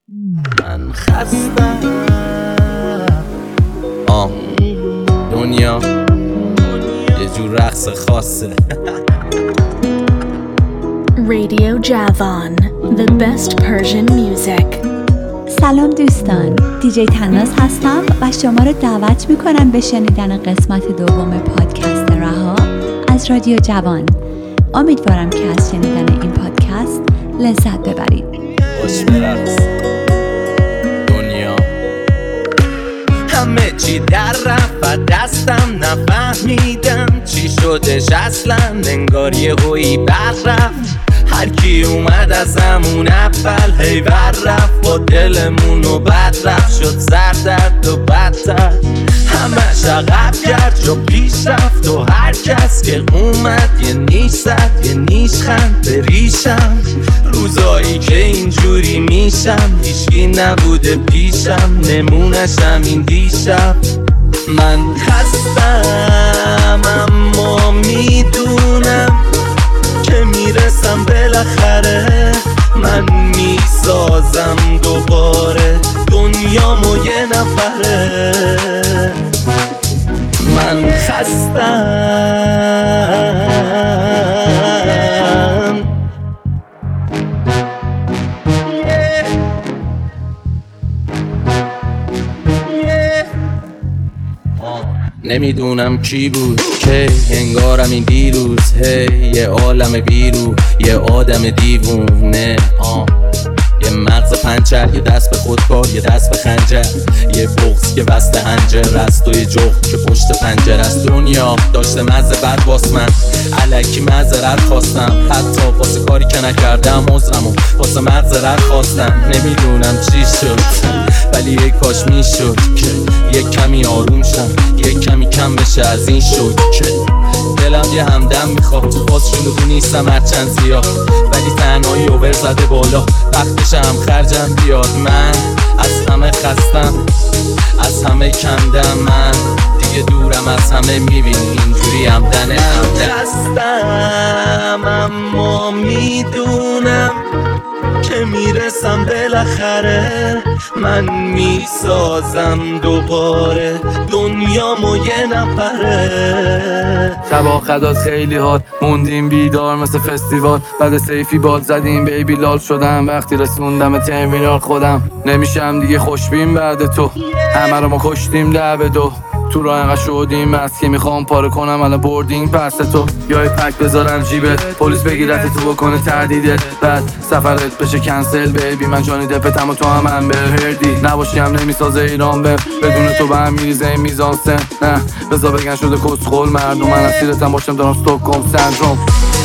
من خستم دنیا یه جور رقص خاصه. Radio Javan, the best Persian music. سلام دوستان، دیجی تناز هستم و شما رو دعوت میکنم به شنیدن قسمت دوم پادکست رها از رادیو جوان. امیدوارم که از شنیدن این پادکست لذت ببرید. باش برقص دنیا. همه چی در رفت دستم، نفهمیدم چی شدش اصلا، انگار یه هویی بر رفت. هر کی اومد از همون اول هی بر رفت، با دلمونو بد رفت، شد سردرد و بدتر. همش عقب کرد جا پیش رفت و هر کس که اومد یه نیش زد، یه نیش خند به ریشم. روزایی که اینجوری میشم هیچکی نبوده پیشم، نمونشم این دیشب. من خستم اما میدونم که میرسم بالاخره، من میسازم دوباره دنیامو یه نفره. من خستم نمیدونم کی بود که انگارم این دیروز، یه عالم بیرو، یه آدم دیوونه. یه مغز پنچر، یه دست به خودکار، یه دست به خنجر، یه بغض که بسته هنجر است و یه جغد که پشت پنجر است. دنیا داشته مزه بد باس، من الکی معذرت خواستم، حتی واسه کاری که نکردم عذرمو واسه مغزرت خواستم. نمیدونم چی شد ولی یک کاش میشد که یک کمی آروم شم، یک کمی کم بشه از این شد که دلم یه همدم میخواد. باز شلوغی نیستم هرچند زیاد، ولی تنهایی اوور زده بالا، وقتش هم خرجم بیاد. من از همه خستم، از همه کندم، من دیگه دورم از همه، میبینی اینجوری همدنه خستم اما میدونم که میرسم بالاخره، من میسازم دوباره دنیامو یه نفره. شبا خدات خیلی هات موندیم بیدار مثل فستیوال، بعد سیفی باد زدیم بیبی لال شدم، وقتی رسوندم ترمینال خودم نمیشم دیگه خوشبین بعد تو. همه رو ما کشتیم لعب دو، تو راه انقدر شدیم از که میخوام پاره کنم الان بوردینگ پس تو، یا پک بذارم جیبت پلیس بگیرت تو بکنه تهدیدت، بعد سفرت بشه کنسل بیبی. من جانی دپتم و تو هم امبر هردی، نباشی هم نمیسازه ایران به بدون تو به هم میریزه این میزان سن. نه بذار بگن شده کسخل مردم، من اسیرتم باشم دارم ستوکهلم سندروم.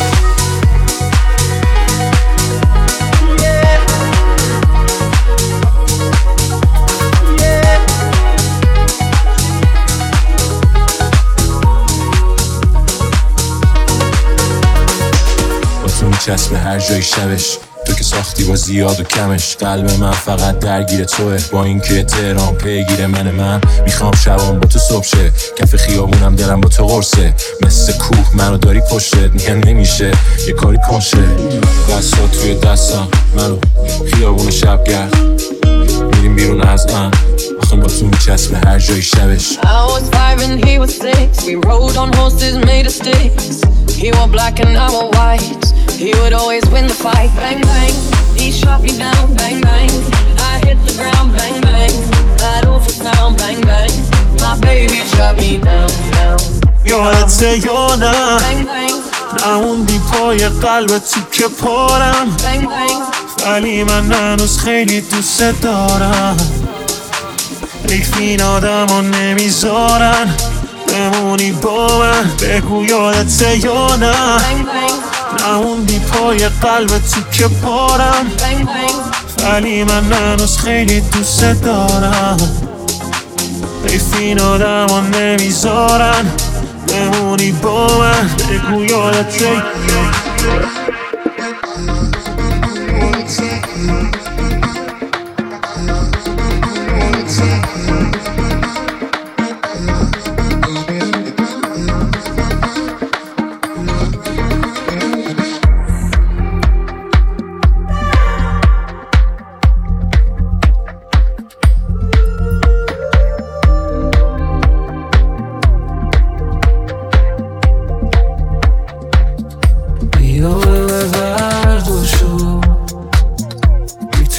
چسب هر جای شبش، تو که ساختی با زیاد و کمش. قلب من فقط درگیر توه، با اینکه تهران پیگیر من میخوام شبام با تو صبح شه، کف خیابونم دلم با تو قرصه، مثل کوه منو داری پشتت، میگن نمیشه یه کاری کنشه. دستا توی دستم منو خیابون شبگرد، میریم بیرون از من آخه با تو میچسبه هر جای شبش. I was 5 and he was 6, we rode on horses made of sticks. He wore black and I wore white, he would always win the fight. Bang bang, he shot me down. Bang bang, I hit the ground. Bang bang, that awful sound. Bang bang, my baby shot me down. یادته یا نه Bang bang, نموندی پای قلبت تو که پارم، bang bang, ولی من هنوز خیلی دوست دارم. حیف این آدمو نمیذارن بمونی با من، بگو یادته یا نه bang bang, نموندی پای قلبت تو که پارم، bang bang, ولی من هنوز خیلی دوست دارم. حیف این آدمو نمیذارن بمونی با من، بگو یادته.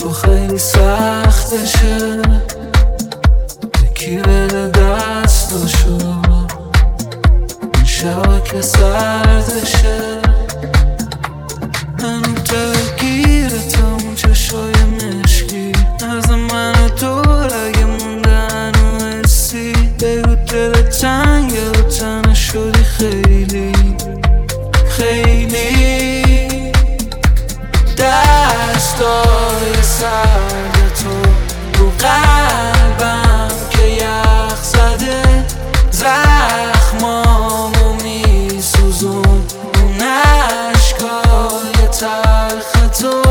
تو خیلی سختشه یکی بده دستاشو این شبا که سردشه منو درگیرتم اون چشای مشکی نرز منو دور اگه موندن و حسی بگو دل تنگه و تنه شدی خیلی خیلی دستای سرد تو رو قلبم که یخ زده زخمامو میسوزون اون عشقای تلخ تو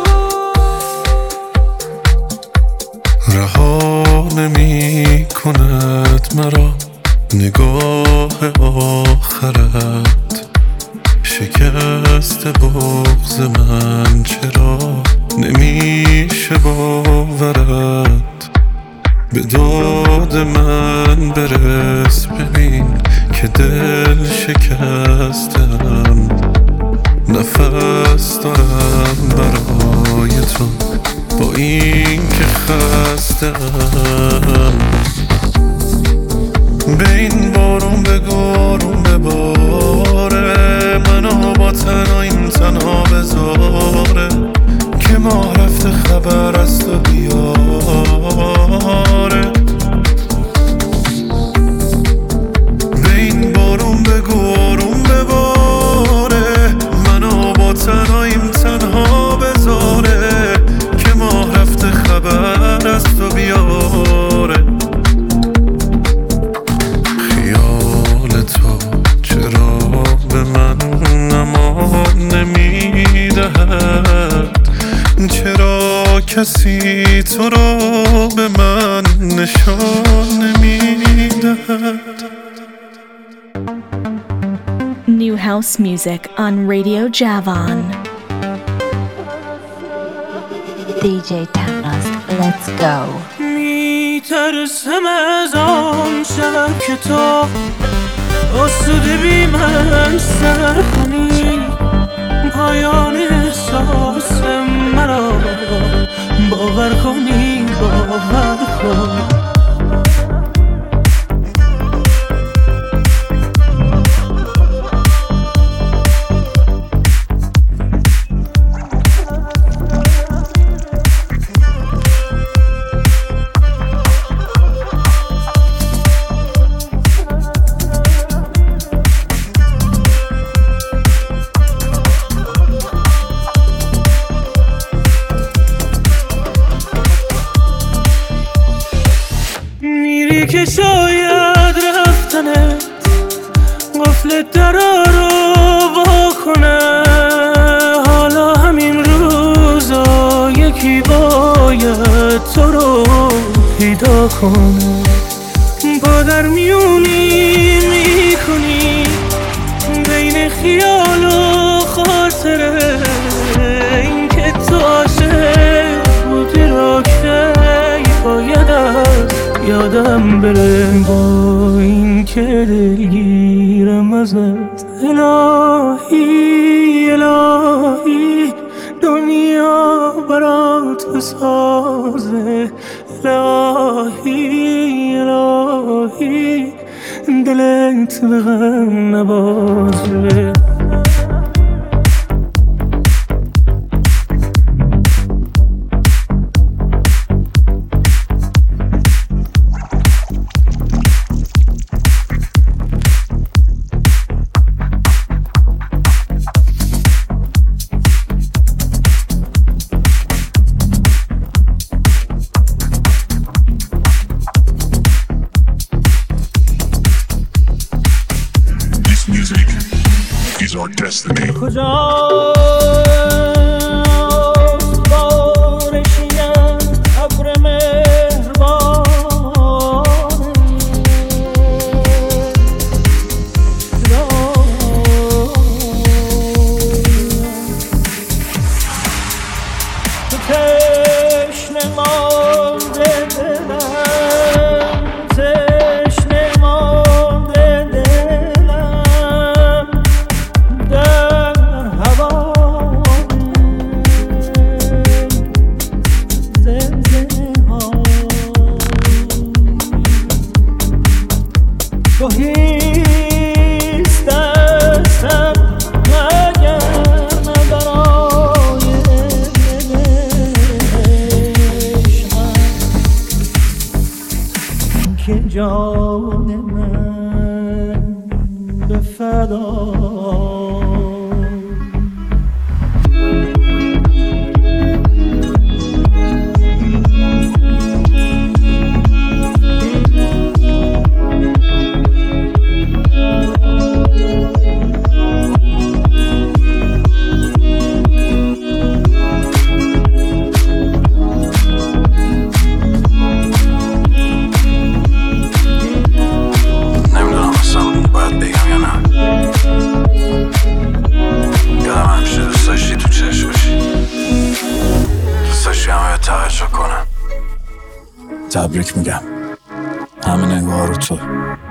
رها نمی کند مرا نگاه آخرت شکست بغض من چرا نمیشه باورت به داد من برس ببین که دل شکستم نفس دارم برای تو با این که خستم به این بارون بگارون بباره منو با تنهاییم تنها بذاره که ماه رفته خبر از تو بیاره به این بارون بگارون بباره منو با تنهاییم تنها بذاره که ماه رفته خبر از تو بیاره چرا به من امان نمیدهد چرا کسی تو را به من نشان نمیدهد New house music on Radio Javan. DJ Tanaz, let's go. میترسم از آن شب که تو آسوده بی من سر کنی پایان احساس مرا باور کنی باور کن که شاید رفتنت قفل درا رو وا کنه حالا همین روزا یکی باید تو رو پیدا کنه با در میونی میکنی بین خیال و خاطره این که تو عاشق بودی رو که باید از یادم بره با این که دلگیرم ازت الهی الهی دنیا برات بسازه الهی الهی دلت به غم نبازه هوا جان من به فدا. تبریک میگم، همه نگاه رو تو،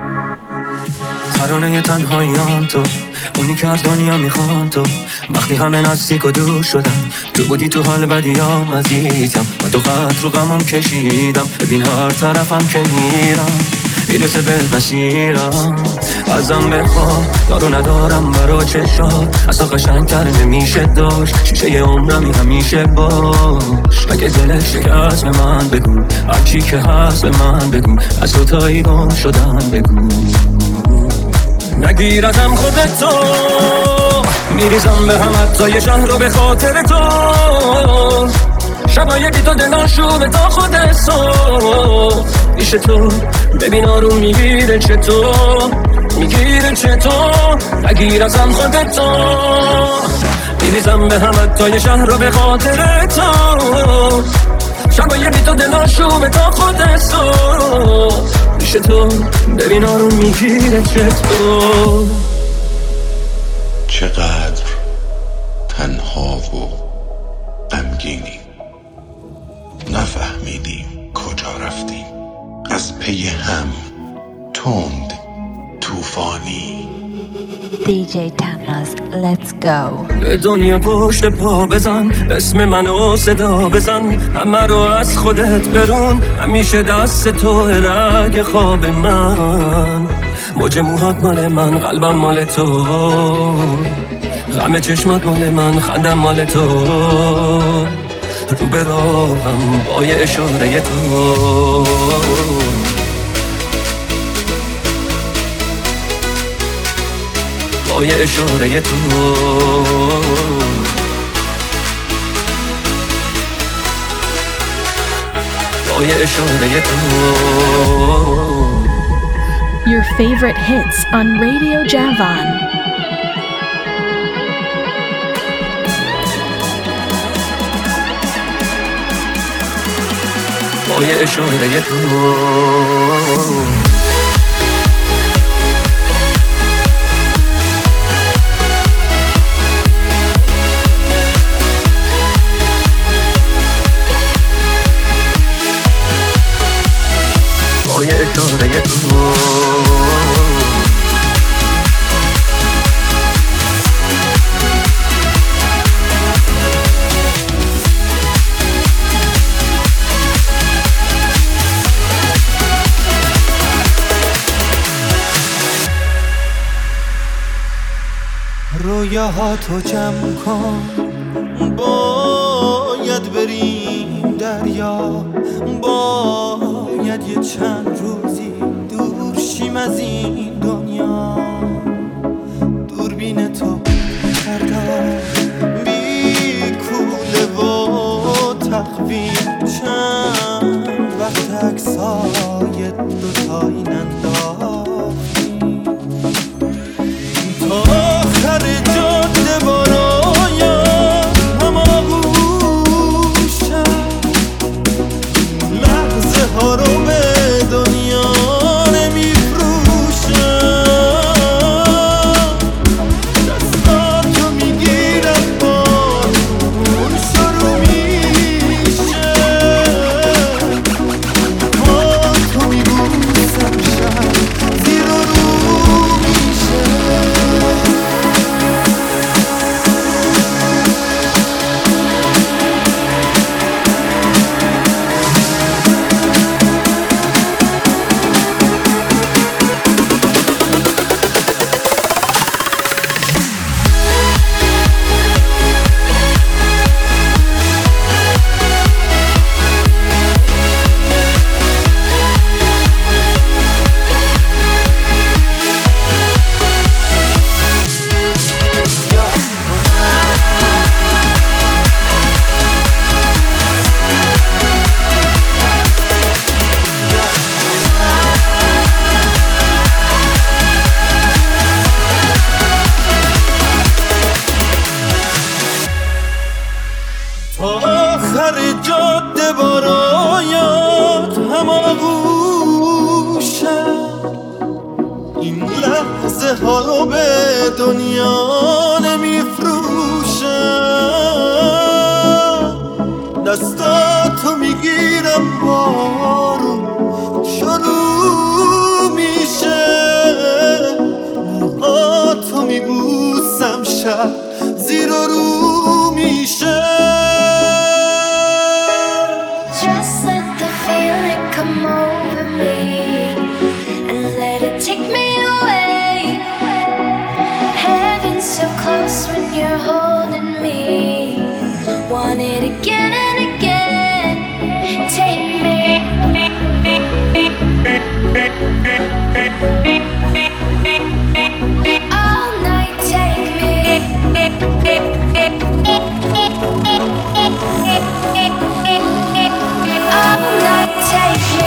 ترانه تنهاییان تو، اونی که از دنیا میخوان تو. وقتی همه نزدیک و دور شدن، تو بودی تو حال بدیام عزیزم. و تو خط رو غمم کشیدم، ببین هر طرفم که میرم میرسه به مسیرم. ازم بخواه دارو ندارم برا چشات، اصلا قشنگ‌تر نمیشه داشت. شیشه عمرمی همیشه باش، اگه دلت شکست به من بگو، هرچی که هست به من بگو، از تو تایی گم شدن بگو. نگیر ازم خودتو، میریزم به هم حتی یه شهر رو به خاطر تو. شبای بی تو دلان شوبه تا خود صبح پیش تو. ببین آروم میگیره چطور، میگیره چطور. نگیر ازم خودتو، میریزم به هم حتی یه شهر رو به خاطر تو. شبای بی تو دلان شوبه تا خود صبح پیش تو. ببین آروم میگیره چطور. چقدر تنها و غمگینی، نفهمیدیم کجا رفتیم، از پی هم تند طوفانی. دیجی تناز let's go. به دنیا پشت پا بزن، اسم منو صدا بزن، همه رو از خودت برون، همیشه دست تو رگ خواب من. موج موهات مال من، قلبم مال تو، غم چشمات مال من، خندم مال تو. رو به راهم با یه اشاره تو، با یه اشاره تو، با یه اشاره تو. Your favorite hits on Radio Javan. با یه اشاره تو. با یه اشاره تو. رویاهاتو جمع کن، باید بریم دریا، باید یه چند روزی دور شیم از این دنیا. دوربین تو بردار، بی کوله و تقویم، چند وقت عکسای دوتایی ننداختیم تا آخر جاده بارایم هماغوش شد. لحظه ها رو به دنیا نمیفروشم، دستاتو میگیرم بارون شروع میشه، با تو میبوسم شب حالو به دنیا نمیفروشم، دستاتو میگیرم بارون شروع میشه، موهاتو میبوسم شب زیر و رو میشه. Just let the feeling come over me and let it take me away. Heaven's so close when you're holding me. Want it again and again. Take me. All night, take me. All night, take me.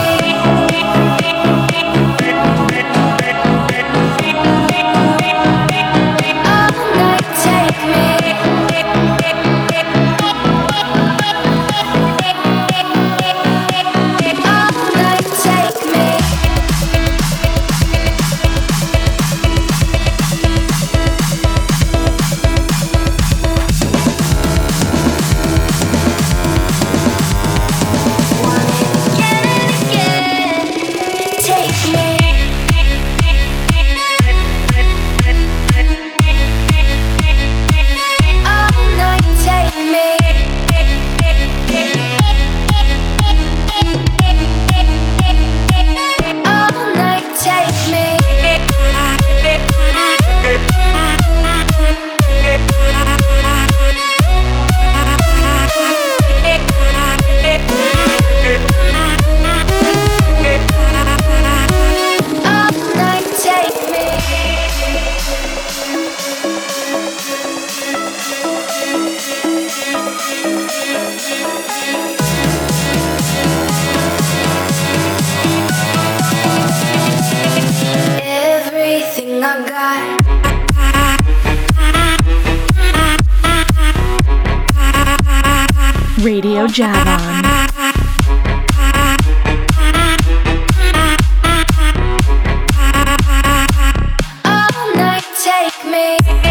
Everything I got. Radio Javon. All night, take me.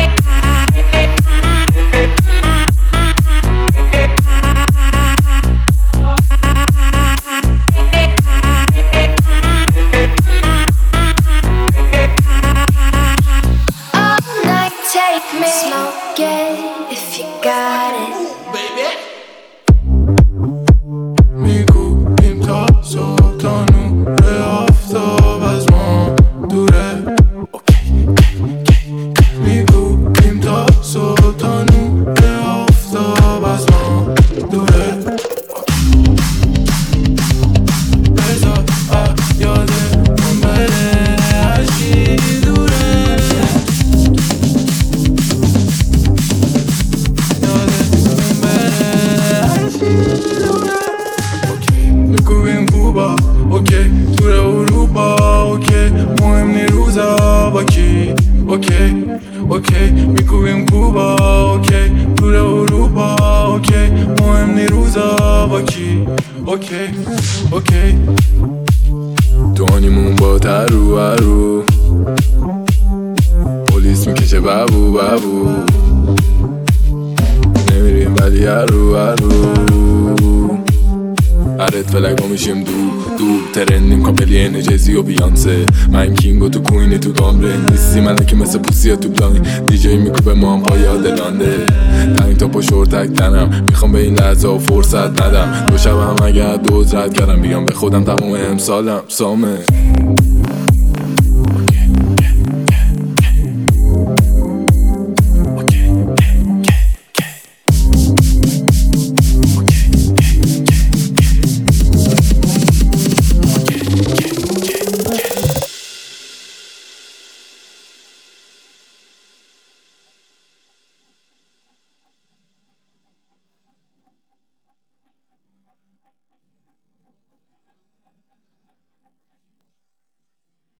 Smoke it if you got it, baby. میگویم تا صبح تا نور آفتاب از ما دوره. میگویم تا صبح تا نور آفتاب از ما دوره. بذار یادمون بره هرچی دوره. میگویم کوبا اوکی تور اروپا اوکی مهم نی روزا با کی اوکی اوکی میگویم کوبا اوکی تور اروپا اوکی مهم نی روزا با کی اوکی اوکی دونیمون با ترو ارو پلیس میکشه بابو بابو نمیریم ولی ارو ارو عرض فلگا میشیم دو ترندیم کاملی انجزی و بیانسه من کینگ و تو کوینی تو گامره نیستی منه که مثل پوسی تو بلانی دیجی میکوبه ما هم پای آدلانده تنگ تا پا شورتک تنم میخوام به این لحظه و فرصت ندم دو شب هم اگر دوز رد کردم بیام به خودم تموم امسالم سامه